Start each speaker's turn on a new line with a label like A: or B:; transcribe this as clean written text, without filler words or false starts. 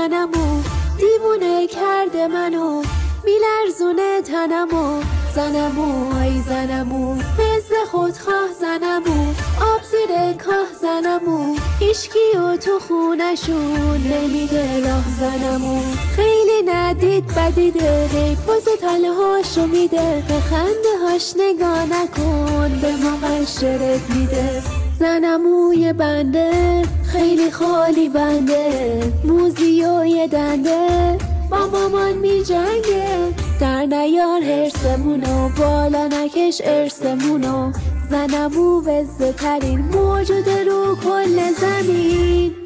A: زنمو دیوونه کرده منو میلرزونه تنمو زنمو ای زنمو مثل خودخواه زنمو آب زیر کاه زنمو هیچکیو تو خونشون نمیده راه زنمو خیلی ندید بدیده هی پوز تلهاشو میده به خنده هاش نگاه نکن به ما قشرت میده زنموی بنده خیلی خالی بنده موزی و یه دنده با مامان می جنگه در نیار حرسمونو بالا نکش ارسمونو زنمو وزه ترین موجود رو کل زمین